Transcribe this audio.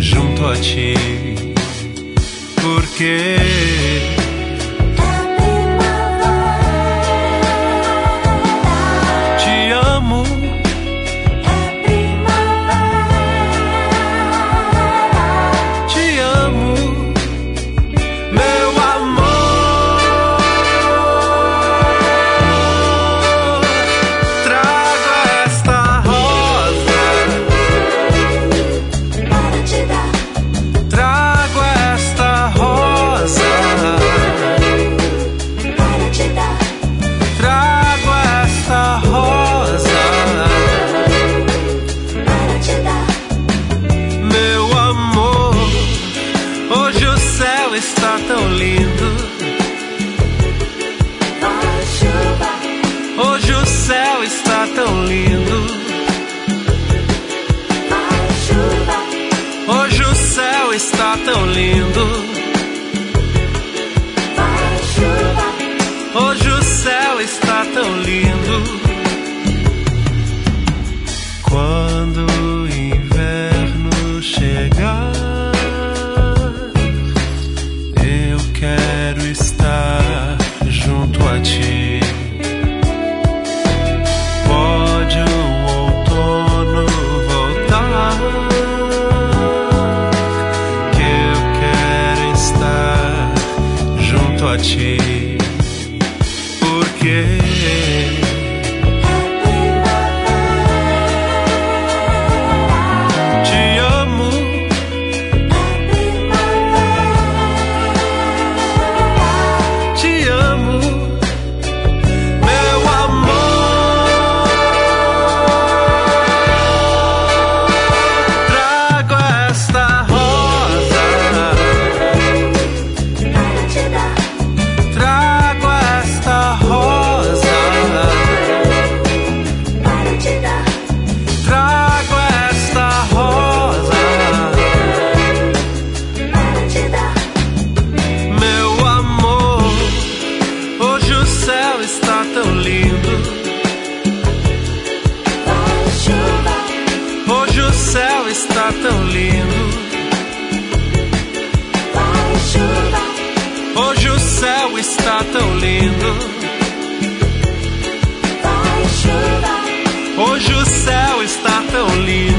junto a ti, porque te amo. Te amo, meu amor. Trago esta rosa para te dar. Trago esta rosa para te dar. Trago esta rosa para te dar. Meu amor, hoje o céu está tão lindo. Vai chuva, Hoje o céu está tão lindo. vai chuva, Hoje o céu está tão lindo. vai chuva, Hoje o céu está tão lindo. Quando o inverno chegar, eu quero estar junto a ti. Pode o outono voltar, que eu quero estar junto a ti, porque te amo. Te amo, meu amor. Trago esta rosa para te dar. trago esta rosa Para te dar. trago esta rosa Para te dar. meu amor. Hoje o céu está tão lindo. Vai chuva, Hoje o céu está tão lindo. vai chuva, Hoje o céu está tão lindo. vai chuva, Hoje o céu está tão lindo.